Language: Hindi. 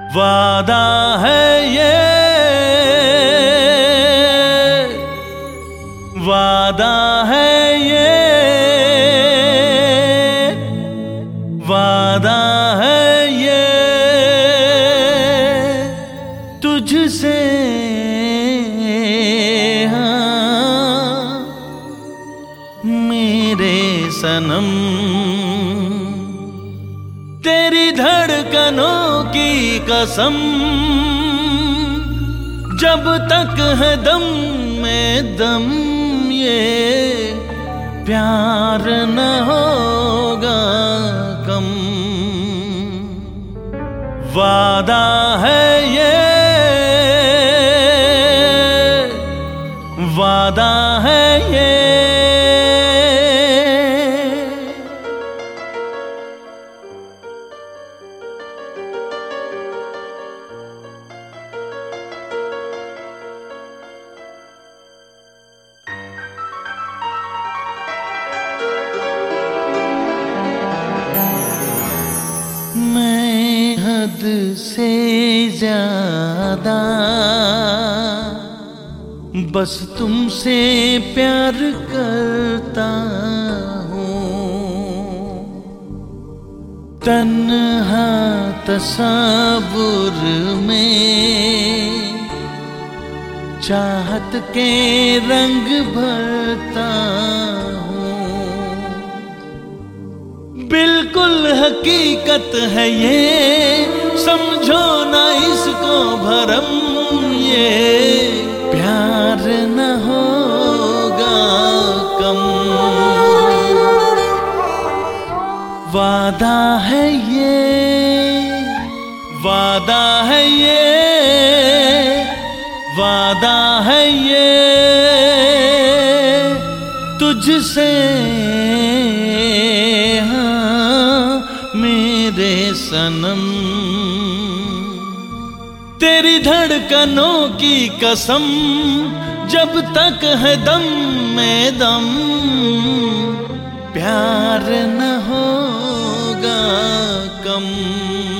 वादा है ये, वादा है ये, वादा है ये तुझसे, हाँ मेरे सनम। तेरी धड़कनों की कसम, जब तक है दम में दम, ये प्यार न होगा कम। वादा है ये, वादा है ये। मैं हद से ज्यादा बस तुमसे प्यार करता हूँ। तन्हा तसव्वुर में चाहत के रंग भरता हूँ। बिल्कुल हकीकत है ये, समझो ना इसको भरम, ये प्यार न होगा कम। वादा है ये, वादा है ये, वादा है ये तुझसे, मेरे सनम। तेरी धड़कनों की कसम, जब तक है दम में दम, प्यार न होगा कम।